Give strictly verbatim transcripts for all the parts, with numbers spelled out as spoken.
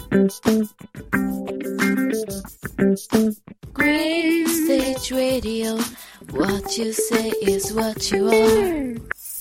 Green Stage Radio, what you say is what you are.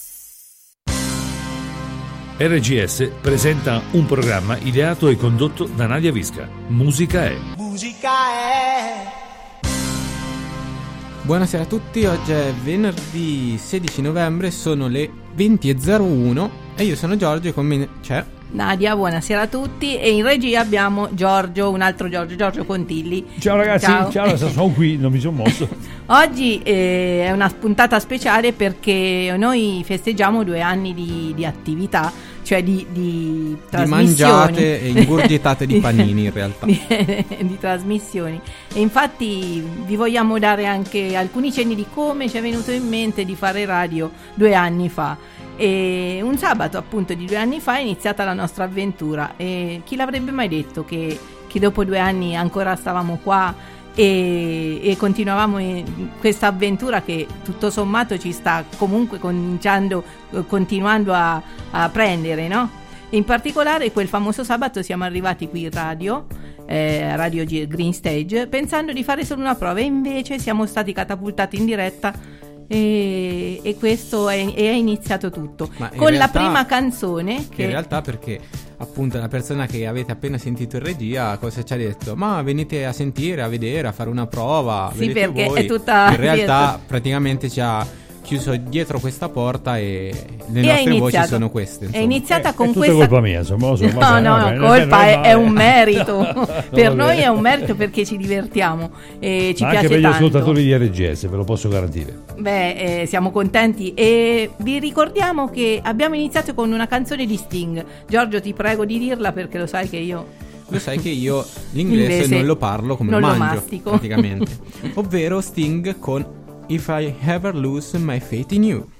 R G S presenta un programma ideato e condotto da Nadia Visca. Musica è. Musica è. Buonasera a tutti, oggi è venerdì sedici novembre, sono le venti e zero uno e io sono Giorgio e con me c'è Nadia. Buonasera a tutti, e in regia abbiamo Giorgio, un altro Giorgio, Giorgio Contilli. Ciao ragazzi, ciao, ciao sono qui, non mi sono mosso. Oggi eh, è una puntata speciale perché noi festeggiamo due anni di, di attività, cioè di, di trasmissioni. Di mangiate e ingurgitate di panini in realtà. di, di trasmissioni. E infatti vi vogliamo dare anche alcuni cenni di come ci è venuto in mente di fare radio due anni fa. E un sabato appunto di due anni fa è iniziata la nostra avventura, e chi l'avrebbe mai detto che, che dopo due anni ancora stavamo qua e, e continuavamo in questa avventura che tutto sommato ci sta comunque cominciando, continuando a, a prendere, no? E in particolare quel famoso sabato siamo arrivati qui in radio, eh, Radio Green Stage, pensando di fare solo una prova, e invece siamo stati catapultati in diretta. E, e questo è, è iniziato tutto con realtà, la prima canzone che in realtà perché appunto la persona che avete appena sentito in regia cosa ci ha detto? Ma venite a sentire, a vedere, a fare una prova. Sì, vedete perché voi. È tutta in realtà dietro. Praticamente ci ha chiuso dietro questa porta e le E nostre voci sono queste, insomma. è iniziata Eh, con è tutta questa colpa mia, insomma, insomma, no vabbè, no vabbè, colpa è, è un merito No, per vabbè. noi è un merito perché ci divertiamo e ci Ma piace anche per gli tanto. ascoltatori di R G S, ve lo posso garantire. Beh, eh, siamo contenti, e vi ricordiamo che abbiamo iniziato con una canzone di Sting. Giorgio, ti prego di dirla perché lo sai che io Lo sai che io l'inglese Inglese non lo parlo come non lo lo mangio mastico. praticamente. Ovvero Sting con If I Ever Lose My Faith in You.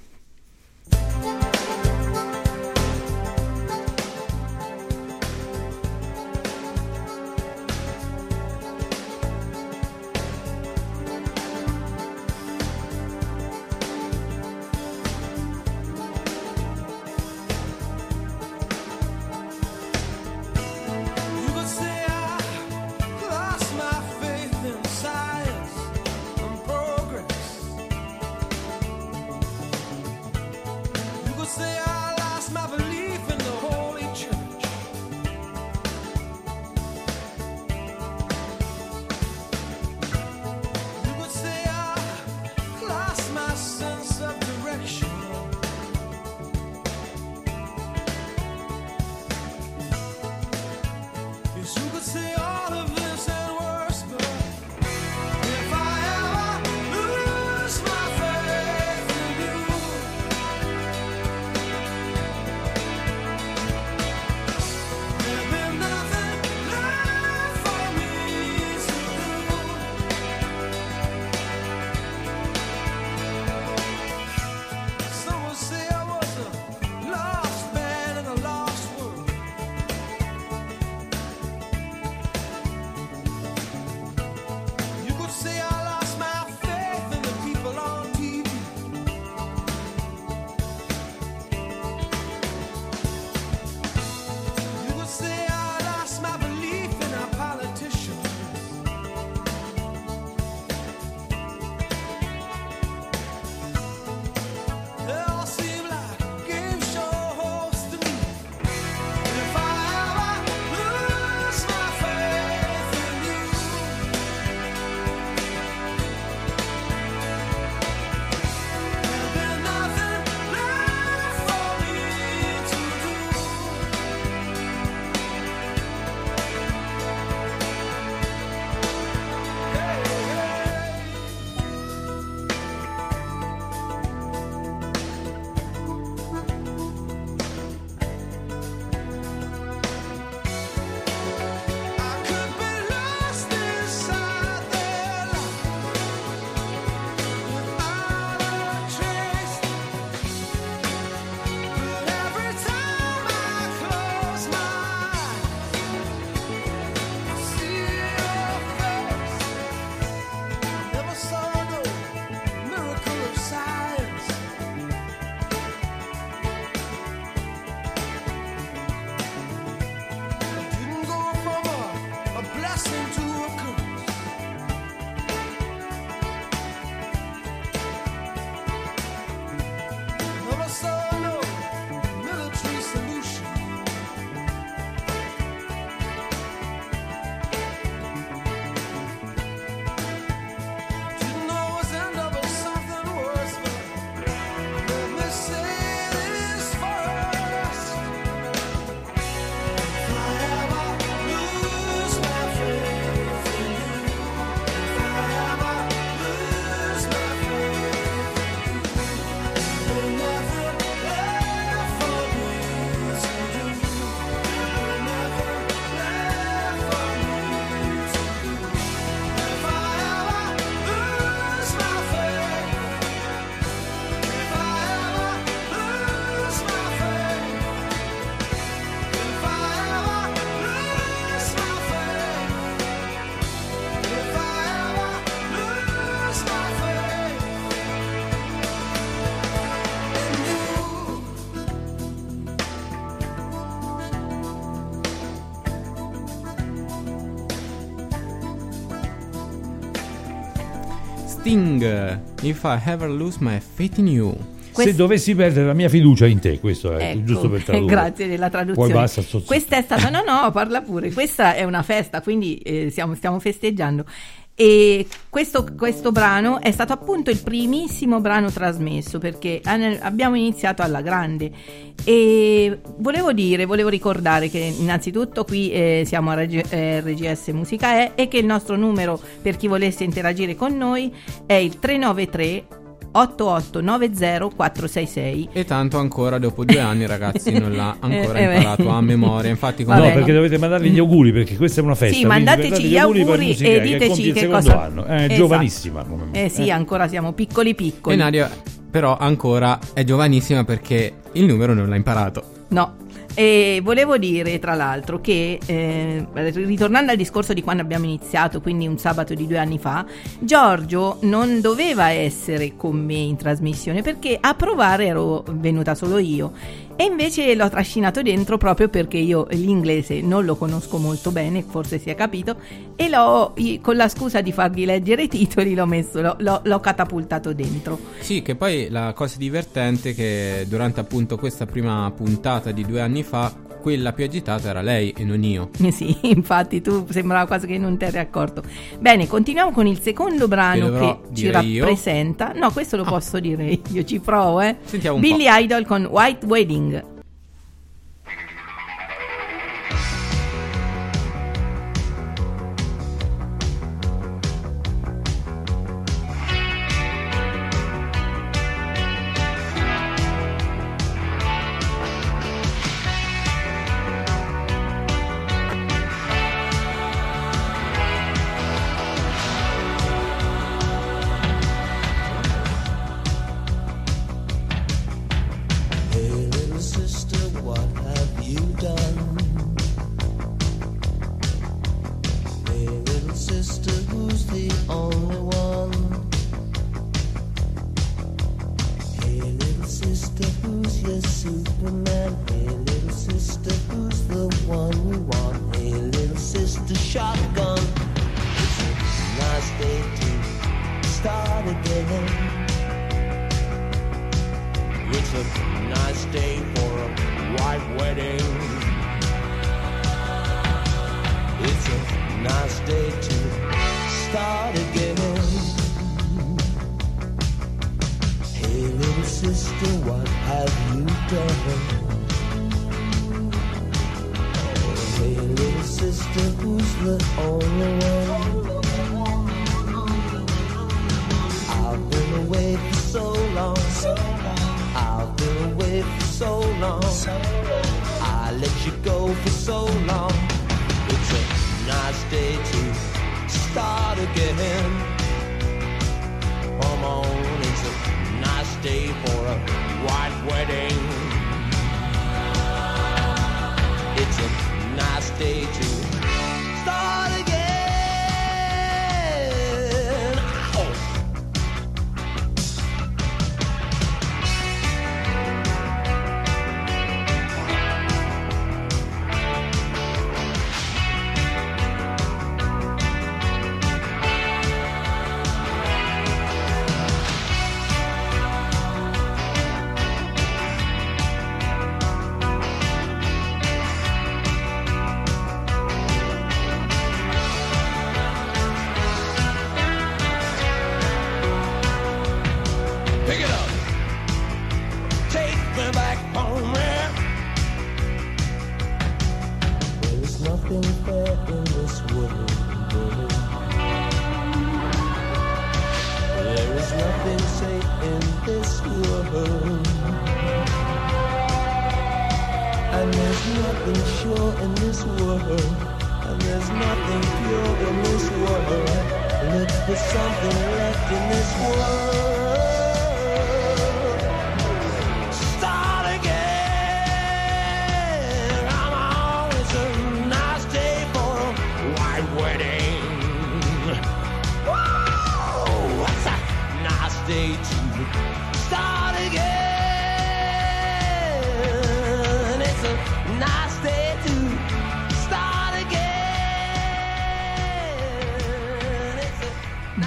Sting, If I Ever Lose My Faith in You. Se dovessi perdere la mia fiducia in te, questo è ecco, giusto per tradurre. Grazie della traduzione. Poi basta, so, so. Questa è stata, no no, parla pure, questa è una festa, quindi eh, stiamo, stiamo festeggiando. E questo, questo brano è stato appunto il primissimo brano trasmesso, perché abbiamo iniziato alla grande. E volevo dire, volevo ricordare che innanzitutto qui eh, siamo a R G S Musica E, e che il nostro numero per chi volesse interagire con noi è il tre nove tre otto otto nove zero quattro sei sei. E tanto ancora dopo due anni ragazzi non l'ha ancora eh, eh, imparato a memoria. Infatti come no, perché dovete mandargli gli auguri, perché questa è una festa. Sì, mandateci gli auguri, auguri musica, e diteci che, che cosa anno. È esatto. giovanissima come me. Eh sì, eh. ancora siamo piccoli piccoli. E Nadia però ancora è giovanissima perché il numero non l'ha imparato. No. E volevo dire tra l'altro che eh, ritornando al discorso di quando abbiamo iniziato, quindi un sabato di due anni fa, Giorgio non doveva essere con me in trasmissione perché a provare ero venuta solo io, e invece l'ho trascinato dentro proprio perché io l'inglese non lo conosco molto bene, forse si è capito, e l'ho, con la scusa di fargli leggere i titoli, l'ho messo, l'ho, l'ho, l'ho catapultato dentro. Sì, che poi la cosa divertente è che durante appunto questa prima puntata di due anni fa, quella più agitata era lei e non io. Sì, infatti tu sembrava quasi che non ti eri accorto. Bene, continuiamo con il secondo brano che, che ci rappresenta. Io. No, questo lo ah. posso dire io, ci provo, eh. Sentiamo un Billy po'. Idol con White Wedding.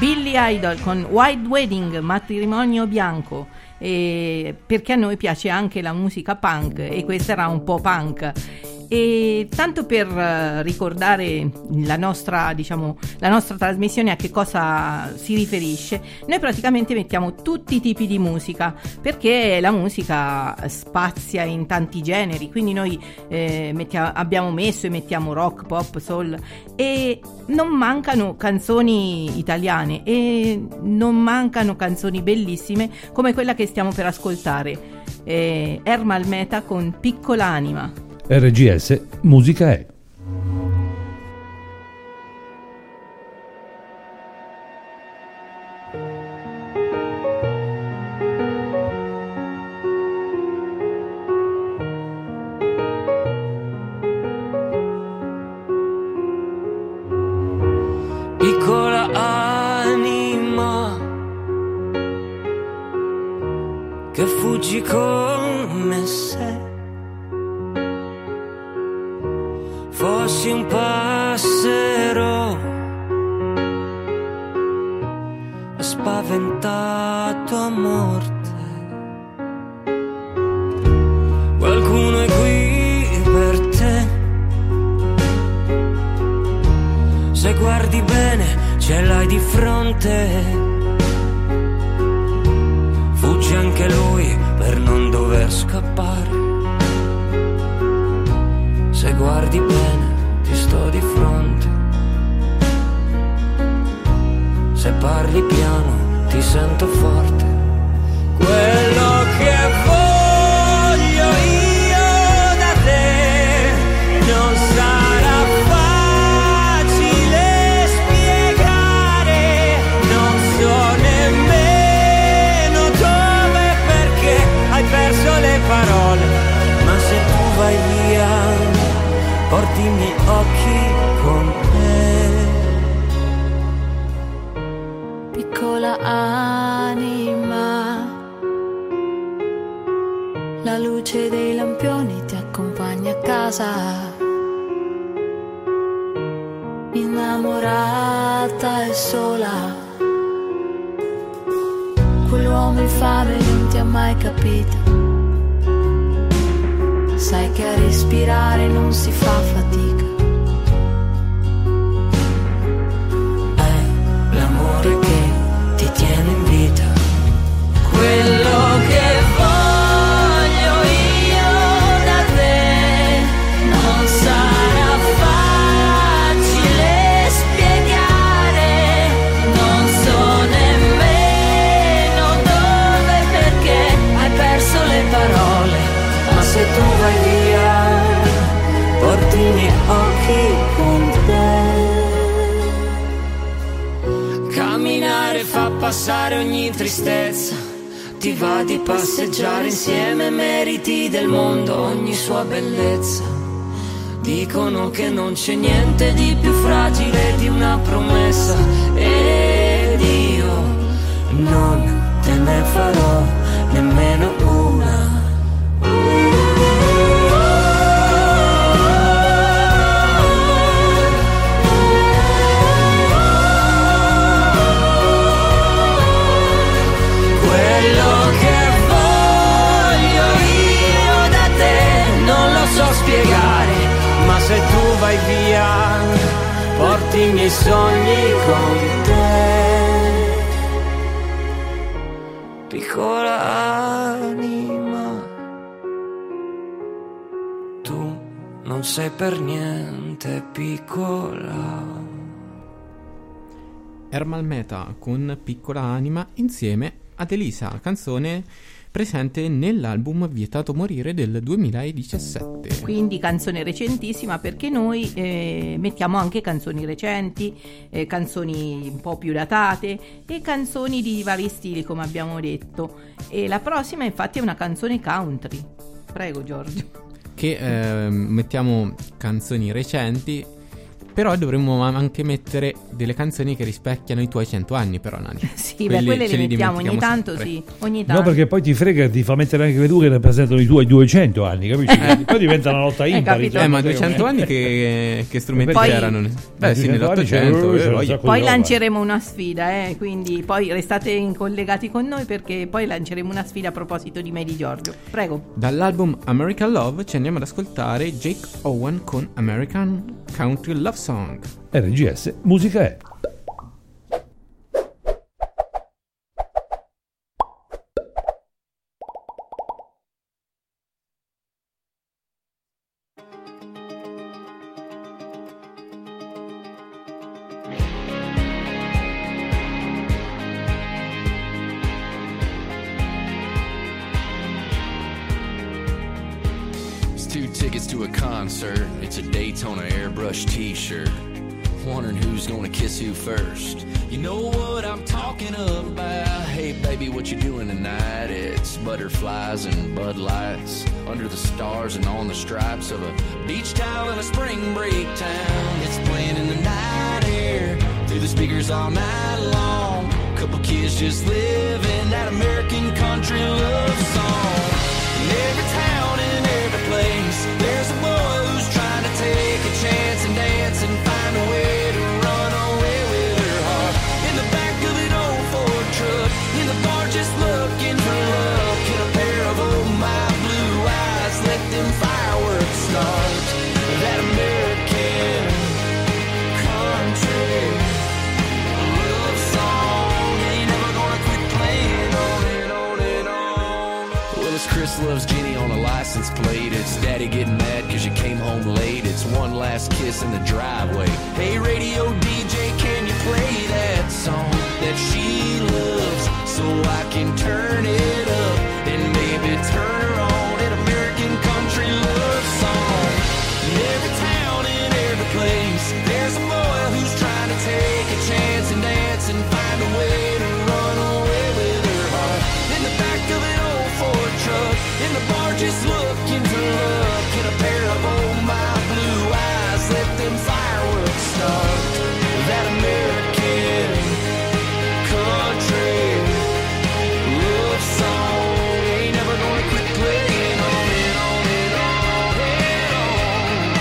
Billy Idol con White Wedding, matrimonio bianco, e perché a noi piace anche la musica punk e questa era un po' punk. E tanto per ricordare la nostra, diciamo, la nostra trasmissione a che cosa si riferisce, noi praticamente mettiamo tutti i tipi di musica, perché la musica spazia in tanti generi, quindi noi eh, mettiamo, abbiamo messo e mettiamo rock, pop, soul, e non mancano canzoni italiane e non mancano canzoni bellissime come quella che stiamo per ascoltare, eh, Ermal Meta con Piccola Anima. R G S Musica è. Piccola anima che fuggi come se fossi un passero spaventato a morte. Qualcuno è qui per te, se guardi bene ce l'hai di fronte. Fugge anche lui per non dover scappare. Se guardi bene ti sto di fronte. Se parli piano ti sento forte. Quello che voglio io da te non sarà facile spiegare. Non so nemmeno dove, perché hai perso le parole. Ma se tu vai via porti i miei occhi con te. Piccola anima, la luce dei lampioni ti accompagna a casa. Innamorata e sola, quell'uomo infame non ti ha mai capito. Sai che a respirare non si fa fatica. È l'amore che ti tiene in vita. Quello che voglio io da te non sarà facile spiegare. Non so nemmeno dove, perché hai perso le parole. Ma se tu vai via, porti i miei occhi con te. Camminare fa passare ogni tristezza. Ti va di passeggiare insieme, meriti del mondo ogni sua bellezza. Dicono che non c'è niente di più fragile di una promessa. Ed io non te ne farò nemmeno una. Ma se tu vai via, porti i miei sogni con te. Piccola anima, tu non sei per niente piccola. Ermal Meta con Piccola Anima insieme ad Elisa, canzone presente nell'album Vietato Morire del duemiladiciassette. Quindi canzone recentissima, perché noi eh, mettiamo anche canzoni recenti, eh, canzoni un po' più datate e canzoni di vari stili, come abbiamo detto. E la prossima infatti è una canzone country. Prego Giorgio. Che eh, mettiamo canzoni recenti Però dovremmo anche mettere delle canzoni che rispecchiano i tuoi cento anni, però Nadia. Sì, beh, quelle le mettiamo ogni tanto, sempre. Sì, ogni tanto. No, perché poi ti frega, ti fa mettere anche le tue che rappresentano i tuoi duecento anni, capisci? Poi diventa una lotta impari. Eh, ma duecento anni che, che strumenti poi, c'erano? Beh, sì, nell'Ottocento. Eh, poi lanceremo una sfida, eh, quindi poi restate collegati con noi perché poi lanceremo una sfida a proposito di me di Giorgio. Prego. Dall'album American Love ci andiamo ad ascoltare Jake Owen con American Country Love Song. R G S Musica è. Two tickets to a concert, it's a Daytona airbrush t-shirt. Wondering who's gonna kiss who first. You know what I'm talking about. Hey baby, what you doing tonight? It's butterflies and Bud Lights under the stars and on the stripes of a beach towel in a spring break town. It's playing in the night air through the speakers all night long. Couple kids just living that American country love song. In every town, in every place, there's a boy who's trying to take a chance and dance and find a way to run away with her heart. In the back of an old Ford truck, in the bar just looking for love. Get a pair of oh my blue eyes, let them fireworks start. That American country love song ain't never gonna quit playing on and on and on. Well, it's Chris loves Jenny on a license plate. It's Daddy getting mad cause you came home late. It's one last kiss in the driveway. Hey radio D J, can you play that song that she loves so I can turn it up and maybe turn her on an American country love song. In every town, in every place, there's a boy who's trying to take a chance and dance and find a way to run away with her heart. In the back of an old Ford truck, in the bar just looking for love. Get a pair of oh my blue eyes, let them fireworks start. That American country love song ain't never gonna quit playing on and on and on and on.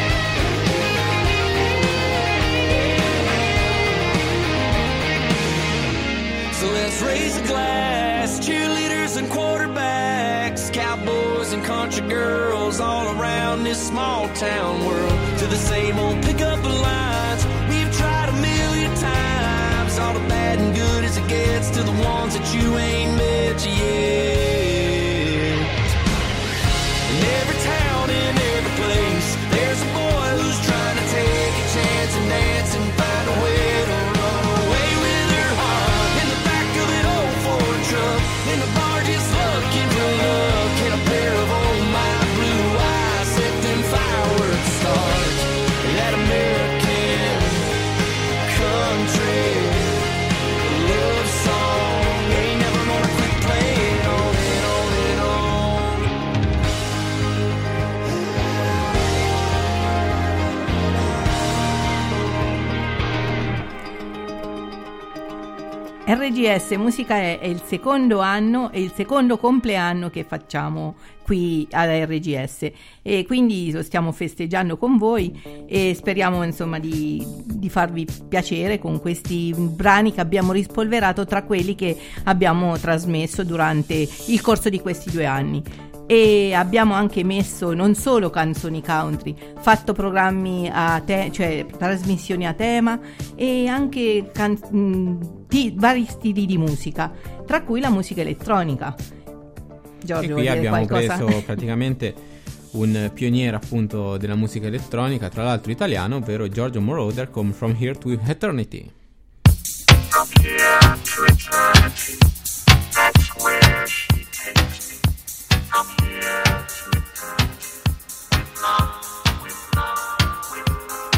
So let's raise a glass, cheerleaders and quarterbacks, cowboys and country girls all around this small town world. To the same old pickup lines we've tried a million times. All the bad and good as it gets to the ones that you ain't met yet. In every town, in every place, there's a boy who's trying to take a chance and dance and find a way to run away with her heart. In the back of an old Ford truck, in the bar just looking for love. Get a pair of oh my blue eyes, let them fireworks start. That American country love song ain't never gonna quit playing on and on and on. R G S Musica è, è il secondo anno e il secondo compleanno che facciamo qui alla R G S e quindi lo stiamo festeggiando con voi e speriamo insomma di, di farvi piacere con questi brani che abbiamo rispolverato tra quelli che abbiamo trasmesso durante il corso di questi due anni. E abbiamo anche messo non solo canzoni country, fatto programmi a te, cioè trasmissioni a tema e anche can- mh, ti- vari stili di musica, tra cui la musica elettronica. Giorgio, e qui abbiamo qualcosa? preso praticamente un pioniere appunto della musica elettronica, tra l'altro italiano, ovvero Giorgio Moroder con From Here to Eternity. From here to eternity, that's where she takes me. From here to eternity, with love, with love, with love.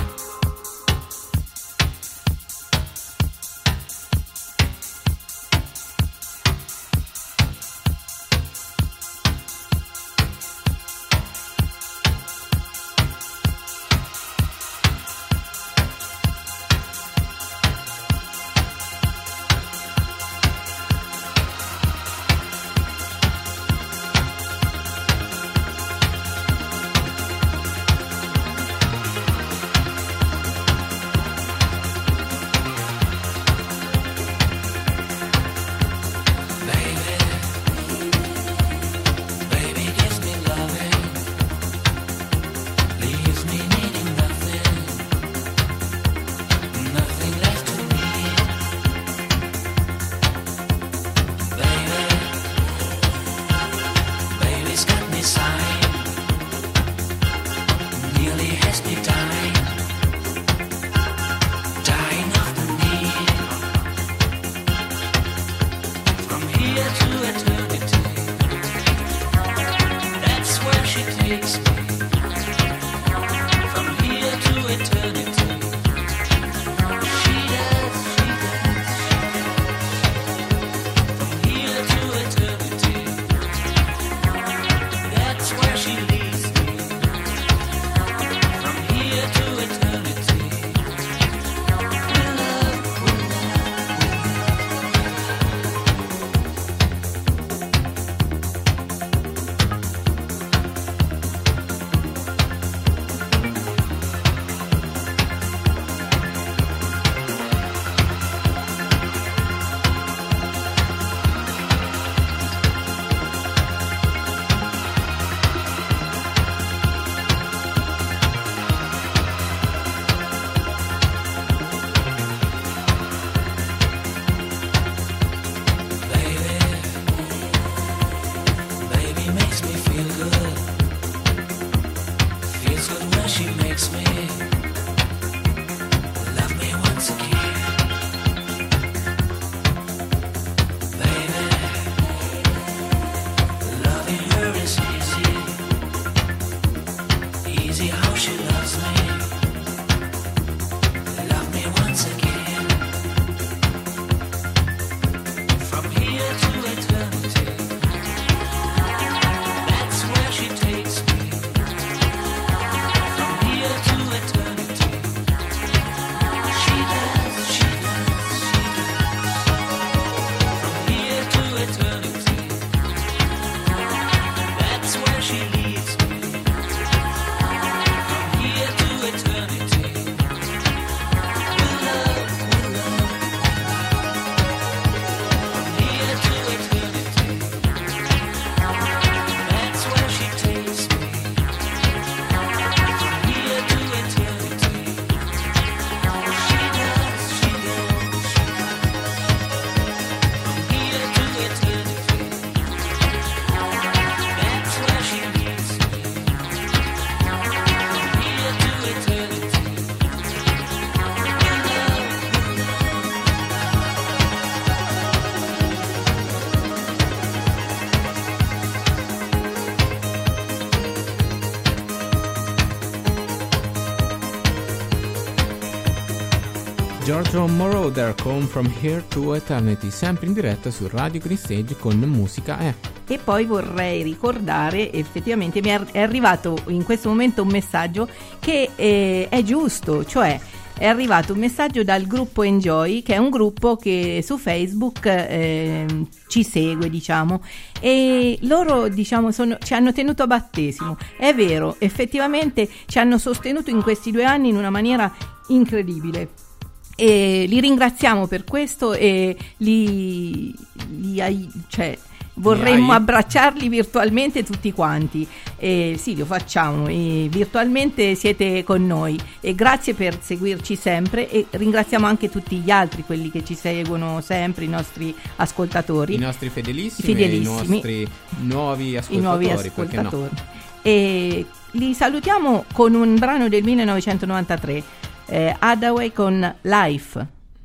Giorgio Moroder con From Here to Eternity, sempre in diretta su Radio Green Stage con Musica è. E poi vorrei ricordare, effettivamente mi è arrivato in questo momento un messaggio che eh, è giusto, cioè è arrivato un messaggio dal gruppo Enjoy, che è un gruppo che su Facebook eh, ci segue, diciamo, e loro, diciamo, sono, ci hanno tenuto a battesimo. È vero, effettivamente ci hanno sostenuto in questi due anni in una maniera incredibile. E li ringraziamo per questo e li, li cioè, vorremmo abbracciarli virtualmente tutti quanti. E sì, lo facciamo, e virtualmente siete con noi e grazie per seguirci sempre, e ringraziamo anche tutti gli altri, quelli che ci seguono sempre, i nostri ascoltatori, i nostri fedelissimi, fedelissimi e i nostri nuovi ascoltatori, i nuovi ascoltatori. No? E li salutiamo con un brano del millenovecentonovantatré, eh, Hathaway con Life.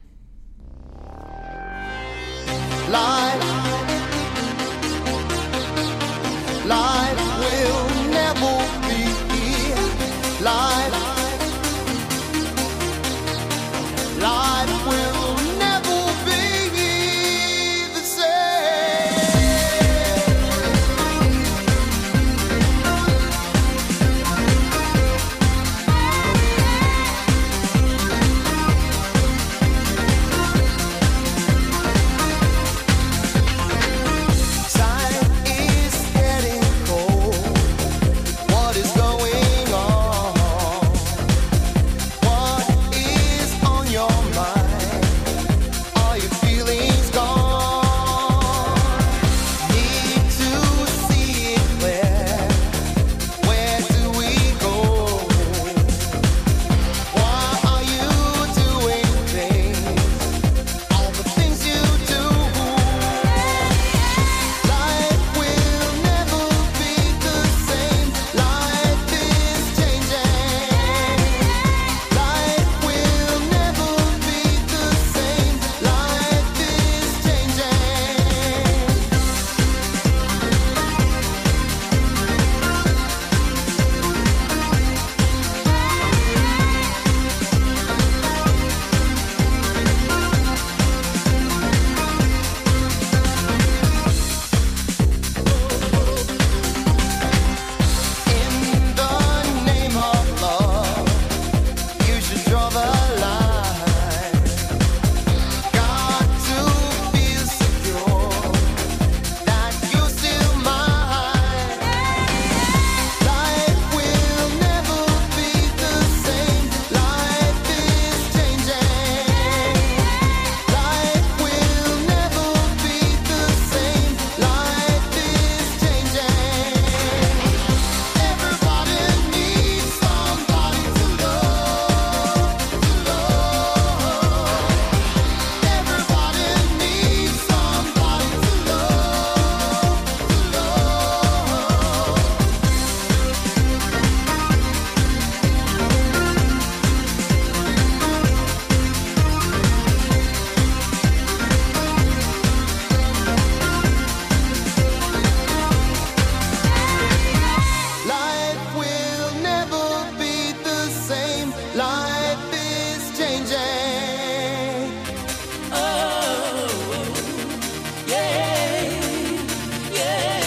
Life, life will never be life. Life will never be the same. Time is getting cold. What is going on? What is on your mind? Are your feelings gone? Need to see it clear. Where do we go? Why are you doing things? All the things you do. Life will never be the same. Life is changing. Life will never be the same. Life is changing. In the name of love, you should draw the line. Got to feel secure that you're still mine. Life will never be the same. Life is changing. Life will never be the same. Life is changing. Everybody needs somebody to love, to love. Everybody needs somebody to love, to Life will never be the same. Life is changing. Oh, yeah, yeah,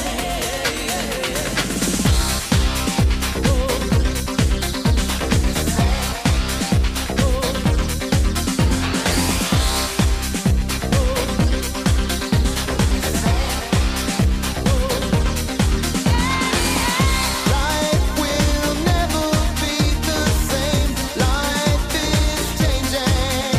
Life will never be the same. Life is changing.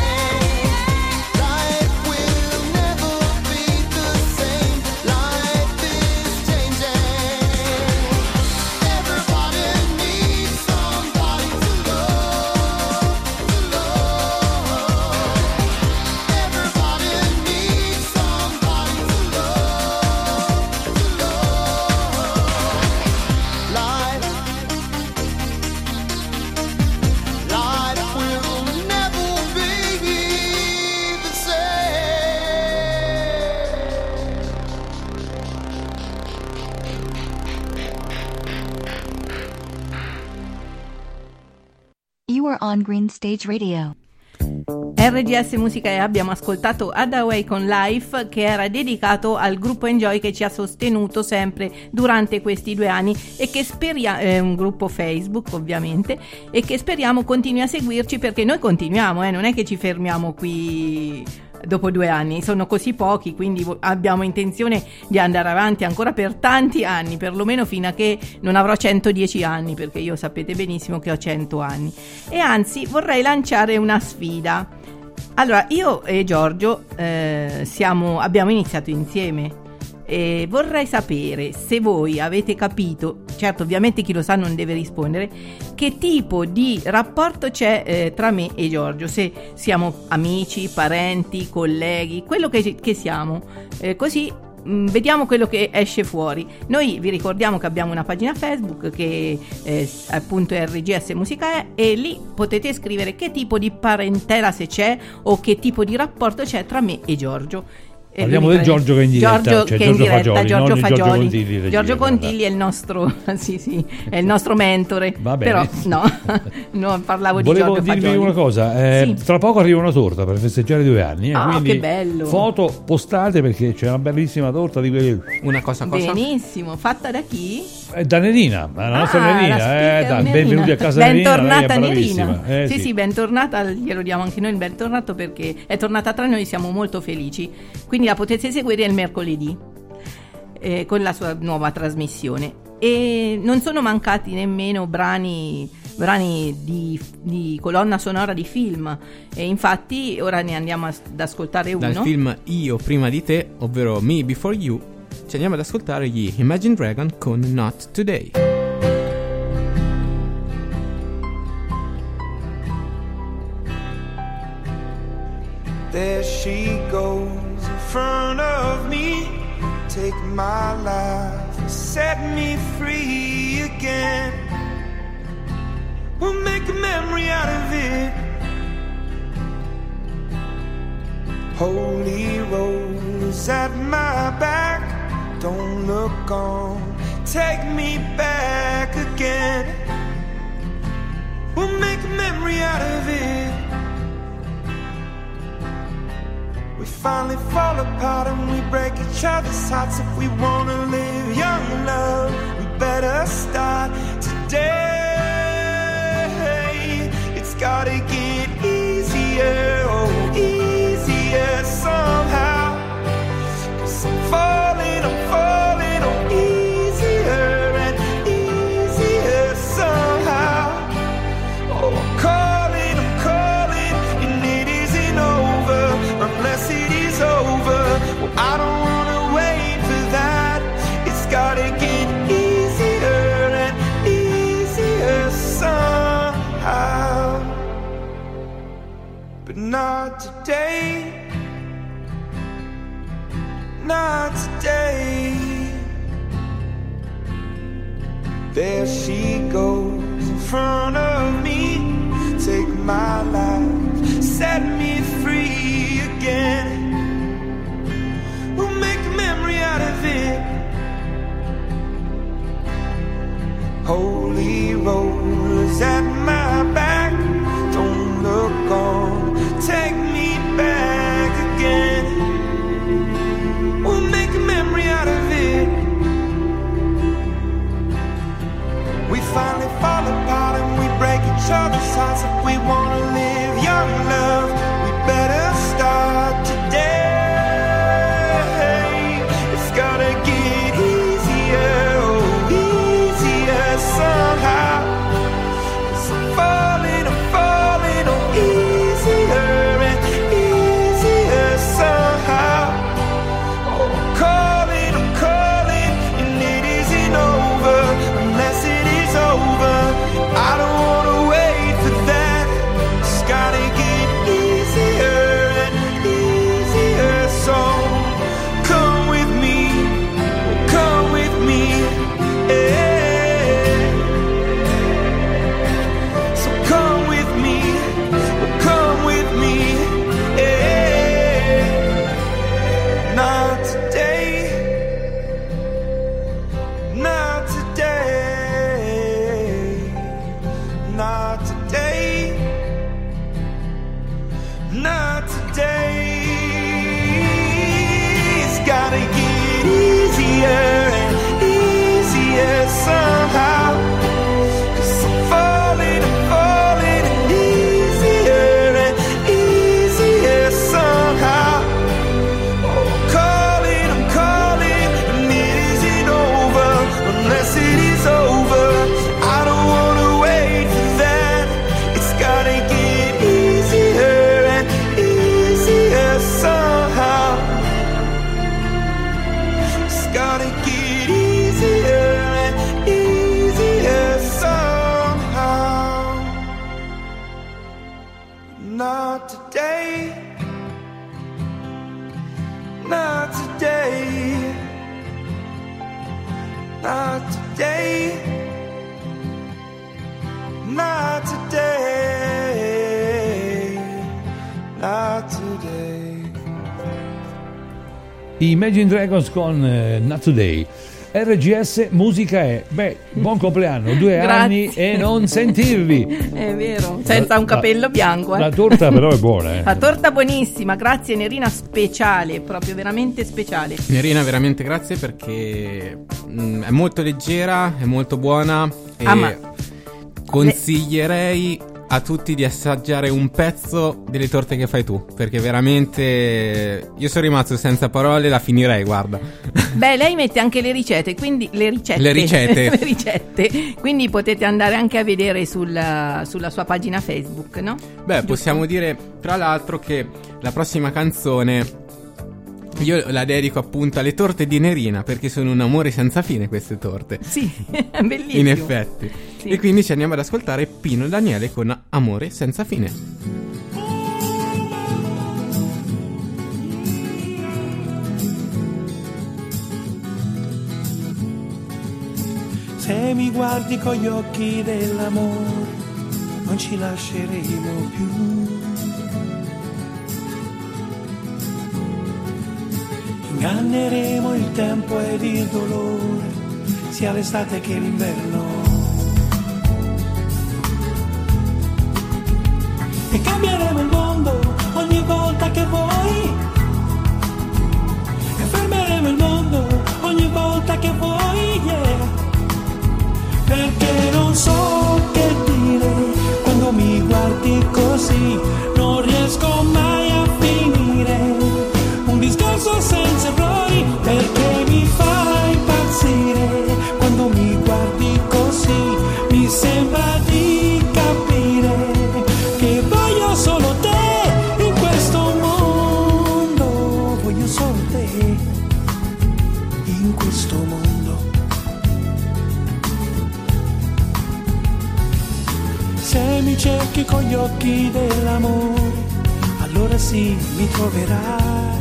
Life will never be the same. Life is changing. Everybody needs somebody to love, to love. Everybody needs somebody to love, to love. Life, life will never be the same. You are on Green Stage Radio. R G S Musica E abbiamo ascoltato Hadaway con Life, che era dedicato al gruppo Enjoy che ci ha sostenuto sempre durante questi due anni e che speriamo, è un gruppo Facebook ovviamente, e che speriamo continui a seguirci, perché noi continuiamo, eh, non è che ci fermiamo qui dopo due anni, sono così pochi, quindi abbiamo intenzione di andare avanti ancora per tanti anni, perlomeno fino a che non avrò centodieci anni, perché io sapete benissimo che ho cento anni. E anzi vorrei lanciare una sfida. Allora, io e Giorgio eh, siamo, abbiamo iniziato insieme e vorrei sapere se voi avete capito, certo ovviamente chi lo sa non deve rispondere, che tipo di rapporto c'è eh, tra me e Giorgio, se siamo amici, parenti, colleghi, quello che, che siamo, eh, così mh, vediamo quello che esce fuori. Noi vi ricordiamo che abbiamo una pagina Facebook che eh, appunto è R G S Musica E, e lì potete scrivere che tipo di parentela, se c'è, o che tipo di rapporto c'è tra me e Giorgio. E Parliamo quindi del Giorgio che è in diretta, Giorgio cioè che è in Giorgio diretta, Fagioli, Giorgio non il Giorgio Fagioli. Contigli, regia, Giorgio guarda. Contigli è il nostro sì sì, è il nostro mentore. Va bene. Però no, no, parlavo Volevo di Giorgio dirvi Fagioli. una cosa, eh, Sì. tra poco arriva una torta per festeggiare i due anni, eh, Ah, quindi che bello. foto postate, perché c'è una bellissima torta di quelle. Una cosa cosa? Benissimo, fatta da chi? È da Nerina, la nostra Ah, la Nerina, speaker eh, dai, Nerina. benvenuti a casa Nerina, lei è Bentornata bravissima. Nerina. Eh, sì, sì. sì, bentornata, glielo diamo anche noi il bentornato, perché è tornata tra noi, siamo molto felici. Quindi la potete seguire il mercoledì eh, con la sua nuova trasmissione. E non sono mancati nemmeno brani brani di, di colonna sonora di film, e infatti ora ne andiamo ad ascoltare uno Dal film Io prima di te, ovvero Me Before You, ci andiamo ad ascoltare gli Imagine Dragon con Not Today. There she goes in front of me. Take my life, set me free again. We'll make a memory out of it. Holy rose at my back. Don't look on, take me back again. We'll make a memory out of it. We finally fall apart and we break each other's hearts. If we wanna live young, love, we better start today. It's gotta get easier, oh, easier somehow. 'Cause I'm falling, I'm falling, oh, easier and easier somehow. Oh, I'm calling, I'm calling, and it isn't over unless it is over. Well, I don't wanna wait for that. It's gotta get easier and easier somehow. But not today. Not today. There she goes in front of me. Take my life, set me free again. We'll make a memory out of it. Holy rose at my back. Don't look on, take me back again. We'll make a memory out of it. We finally fall apart and we break each other's hearts. If we wanna live young, love, we better start today. It's gotta get easier, oh, easier somehow. 'Cause I'm falling, I'm falling, oh, easier and easier somehow. Oh, I'm calling, I'm calling, and it isn't over unless it is over. I don't wanna wait for that. It's gotta get easier. Not today, not today, not today, not today, not today. I Imagine Dragons con eh, Not Today. R G S Musica è, beh, buon compleanno, due Grazie. anni e non sentirvi. È vero, senza un capello bianco. Eh. La torta però è buona, eh. La torta buonissima, grazie Nerina, speciale, proprio veramente speciale. Nerina, veramente grazie perché mh, è molto leggera, è molto buona e Ah, ma- consiglierei a tutti di assaggiare un pezzo delle torte che fai tu, perché veramente io sono rimasto senza parole, la finirei, guarda. Beh, lei mette anche le ricette, quindi le ricette, Le ricette. le ricette. Quindi potete andare anche a vedere sulla, sulla sua pagina Facebook, no? Beh, Giusto? possiamo dire tra l'altro che la prossima canzone io la dedico appunto alle torte di Nerina, perché sono un amore senza fine queste torte. Sì, è bellissimo. In effetti. Sì. E quindi ci andiamo ad ascoltare Pino Daniele con Amore senza fine. Se mi guardi con gli occhi dell'amore, non ci lasceremo più. Inganneremo il tempo ed il dolore, sia l'estate che l'inverno. E cambieremo il mondo ogni volta che vuoi. E fermeremo il mondo ogni volta che vuoi, yeah. Perché non so che dire quando mi guardi così, non riesco mai a finire un discorso senza errori, perché mi fai impazzire quando mi guardi così, mi sembra di capire che voglio solo te in questo mondo, voglio solo te in questo mondo. Se mi cerchi con gli occhi dell'amore, allora sì mi troverai.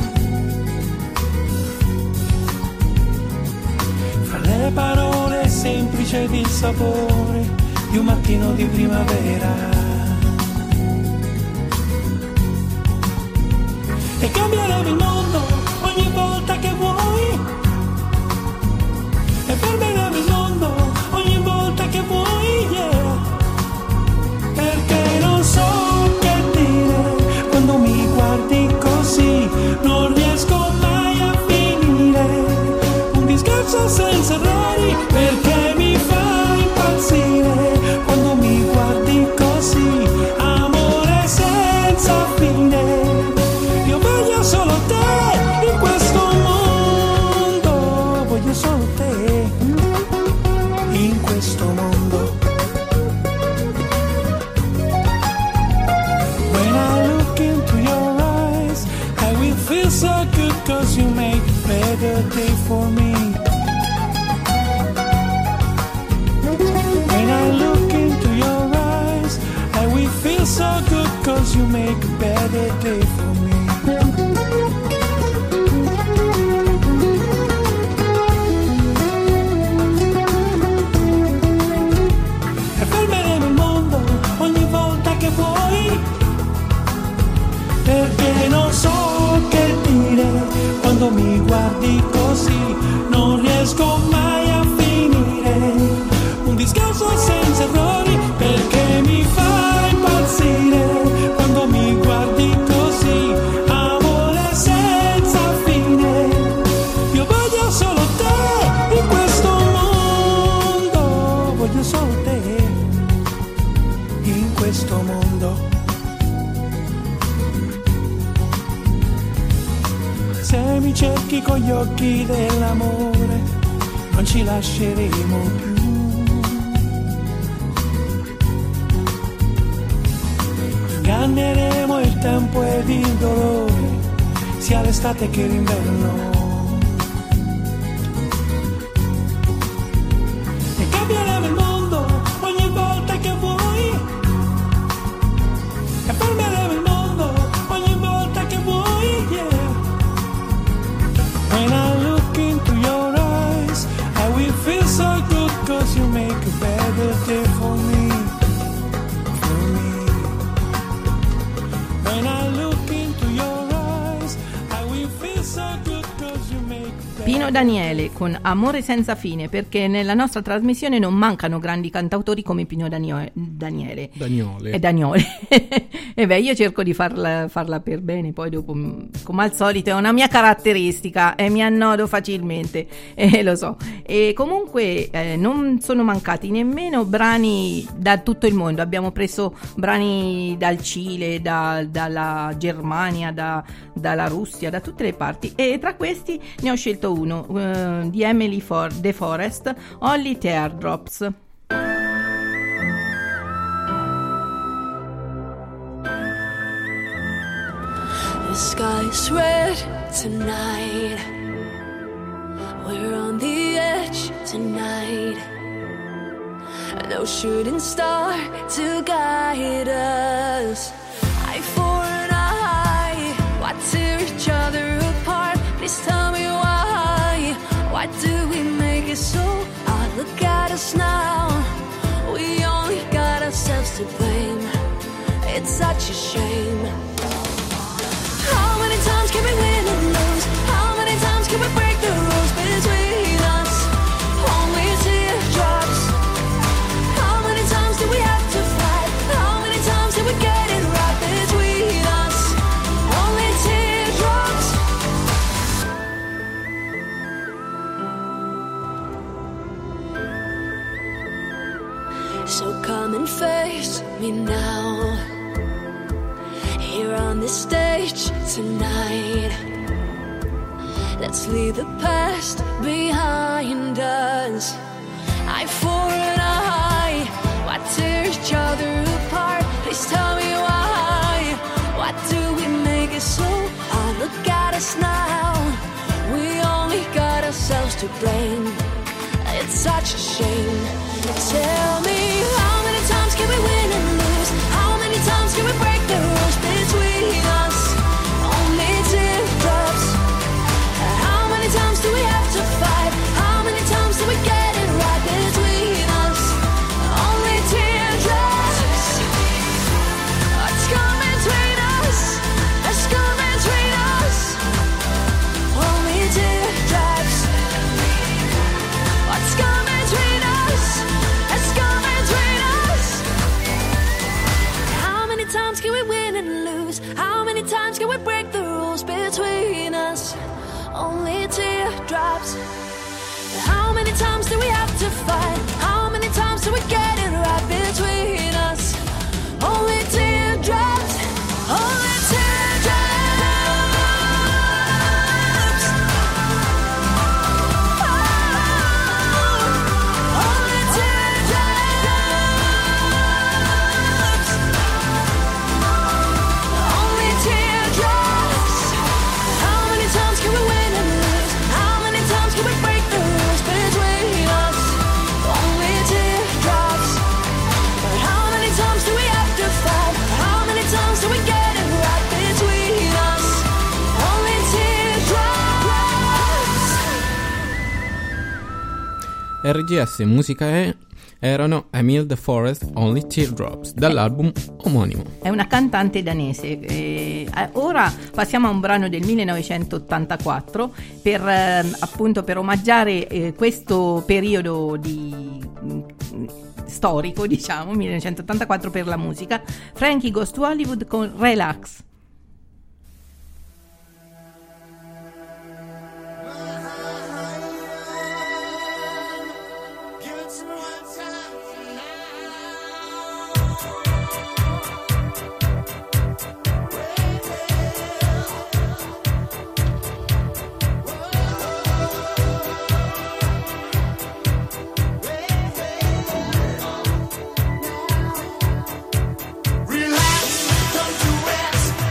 Fra le parole semplici ed il sapore di un mattino di primavera. E cambieremo il mondo ogni volta che vuoi. E fermeremo il mondo ogni volta che vuoi, yeah. Perché non so che dire quando mi guardi così, non riesco mai a finire un discorso senza errori, perché mi fai impazzire quando mi guardi così, amore senza fine. Io voglio solo te in questo mondo, voglio solo te in questo mondo. When I look into your eyes, I will feel so good, cause you make a better day for me. When I look into your eyes, I will feel so good, cause you make a better day for me. E fermeremo il mondo ogni volta che vuoi, perché non so che dire quando mi guardi così, non riesco mai a finire un discorso senza errori, perché mi fai impazzire quando mi guardi così, amore senza fine. Io voglio solo te in questo mondo, voglio solo te in questo mondo. Se mi cerchi con gli occhi dell'amore, non ci lasceremo più. Inganneremo il tempo ed il dolore, sia l'estate che l'inverno. E cambieremo il mondo ogni volta che vuoi. E fermeremo il mondo ogni volta che vuoi, yeah. When I look into your eyes, I will feel so good, cause you make a better day for me, for me. When I look into your eyes, I will feel so good, cause you make a better. Pino Daniele con Amore senza fine, perché nella nostra trasmissione non mancano grandi cantautori come Pino Danio- Daniele. Daniole. E Daniole. E beh, io cerco di farla, farla per bene, poi dopo, mh, come al solito, è una mia caratteristica e mi annodo facilmente, eh, lo so. E comunque eh, non sono mancati nemmeno brani da tutto il mondo. Abbiamo preso brani dal Cile, da- dalla Germania, da- dalla Russia, da tutte le parti, e tra questi ne ho scelto uno eh, di Emily For- De Forest, Only Teardrops. The sky's red tonight. We're on the edge tonight. No shooting star to guide us. Eye for an eye. Why tear each other apart? Please tell me why. Why do we make it so hard? Look at us now. We only got ourselves to blame. It's such a shame. How many times can we win and lose? How many times can we break the rules between us? Only teardrops. How many times do we have to fight? How many times did we get it right between us? Only teardrops. So come and face me now. Here on this stage tonight, let's leave the past behind us. Eye for an eye. Why tear each other apart? Please tell me why. Why do we make it so hard? Look at us now. We only got ourselves to blame. It's such a shame. Tell me, how many times can we win and lose? How many times can we break the rules between us? Only teardrops. How many times do we have to fight? How many times do we get it right between us? Only teardrops. What's come between us? What's come between us? Only teardrops. What's come between us? What's come between us? How many times can we win and lose? How many times can we break the rules between us? Only teardrops. How many times do we have to fight? How many times do we get it right between us? Only teardrops. Only teardrops. Oh, only teardrops. Only teardrops. How many times can we win and lose? How many times can we break the rules between us? Only teardrops. But how many times do we have to fight? How many times do we get it right between us? Only teardrops. R G S Musica E erano Emile De Forest, Only Teardrops, dall'album omonimo. È una cantante danese. Eh, eh, ora passiamo a un brano del millenovecentottantaquattro per eh, appunto per omaggiare eh, questo periodo di mh, storico, diciamo, millenovecentottantaquattro per la musica. Frankie Goes to Hollywood con Relax. Relax, don't do it.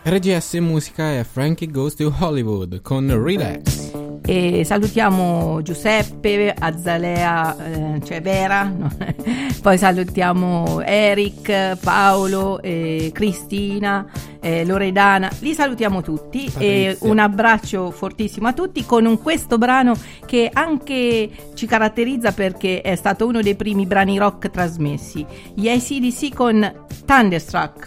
R G S Musica e Frankie Goes to Hollywood con Relax. E salutiamo Giuseppe, Azzalea, eh, cioè Vera, no? Poi salutiamo Eric, Paolo, eh, Cristina, eh, Loredana, li salutiamo tutti. E un abbraccio fortissimo a tutti con un, questo brano che anche ci caratterizza perché è stato uno dei primi brani rock trasmessi, gli A C D C con Thunderstruck.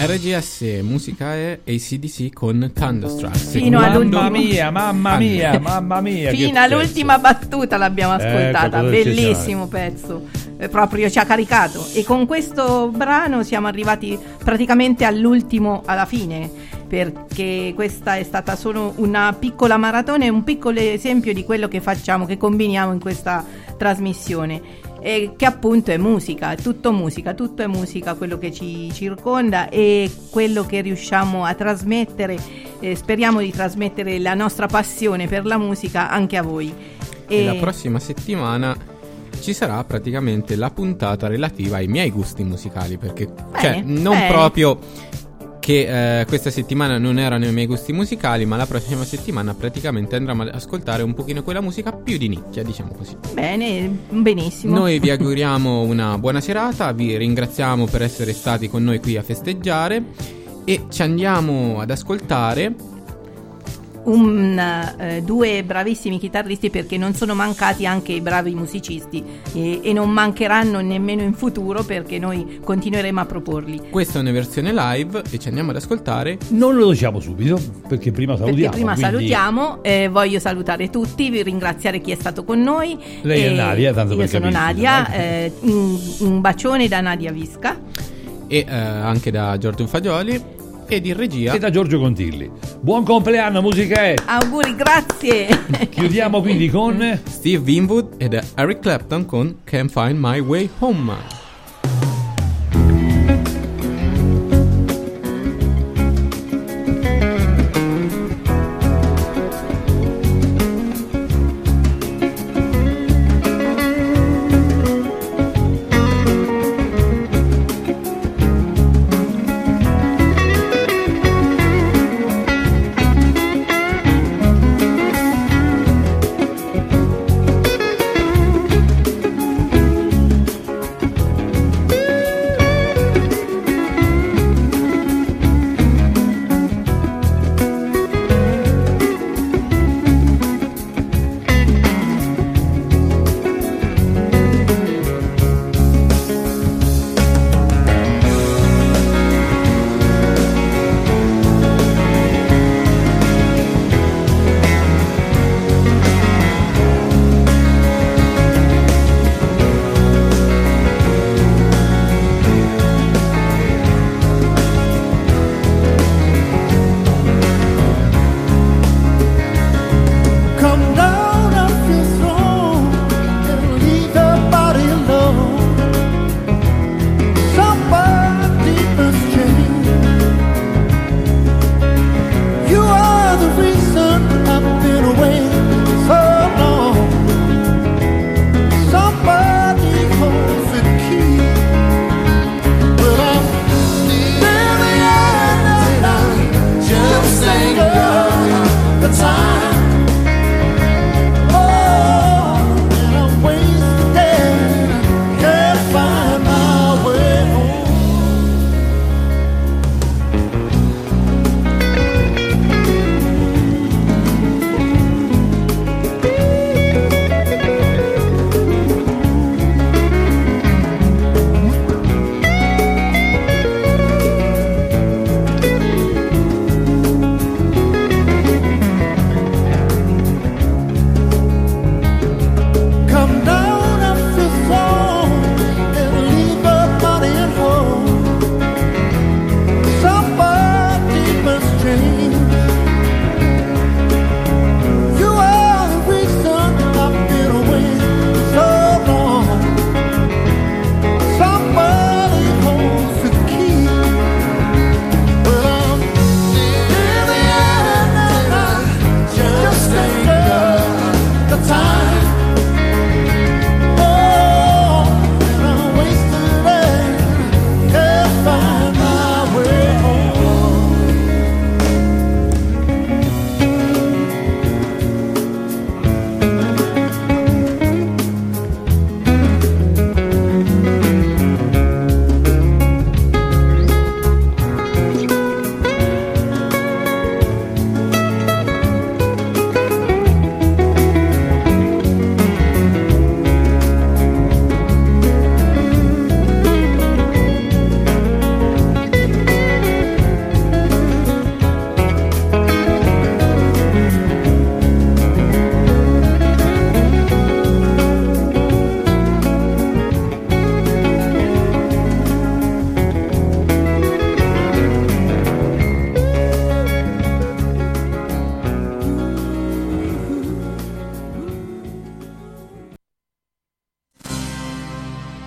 R G S, musica è A C D C con Thunderstruck. Fino mamma all'ultimo- mia, mamma mia, mamma mia. che Fino pezzo. all'ultima battuta l'abbiamo Ecco, ascoltata, cosa bellissimo pezzo, eh, proprio ci ha caricato. E con questo brano siamo arrivati praticamente all'ultimo, alla fine, perché questa è stata solo una piccola maratona e un piccolo esempio di quello che facciamo, che combiniamo in questa trasmissione. E che appunto è musica, è tutto musica, tutto è musica, quello che ci circonda e quello che riusciamo a trasmettere. Eh, speriamo di trasmettere la nostra passione per la musica anche a voi. E la prossima settimana ci sarà praticamente la puntata relativa ai miei gusti musicali, perché cioè non bene. proprio che eh, questa settimana non erano i miei gusti musicali, ma la prossima settimana praticamente andremo ad ascoltare un pochino quella musica più di nicchia, diciamo così. Bene, benissimo. Noi vi auguriamo una buona serata, vi ringraziamo per essere stati con noi qui a festeggiare e ci andiamo ad ascoltare Un, eh, due bravissimi chitarristi, perché non sono mancati anche i bravi musicisti e, e non mancheranno nemmeno in futuro, perché noi continueremo a proporli. Questa è una versione live e ci andiamo ad ascoltare. Non lo diciamo subito, perché prima salutiamo. Perché prima quindi salutiamo, eh, voglio salutare tutti, vi ringraziare chi è stato con noi. Lei è E Nadia, tanto io per sono capirci, Nadia, dai. eh, un, un bacione da Nadia Visca. E eh, anche da Giorgio Fagioli ed in regia E da Giorgio Contilli. Buon compleanno, musica è. Auguri, grazie. Chiudiamo quindi con Steve Winwood ed Eric Clapton con Can't Find My Way Home.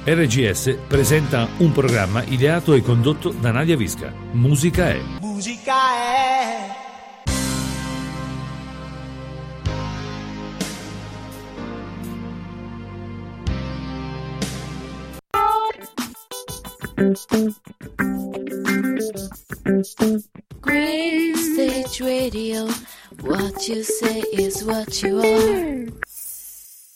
R G S presenta un programma ideato e condotto da Nadia Visca. Musica è. Musica è. Green Stage Radio, what you say is what you are.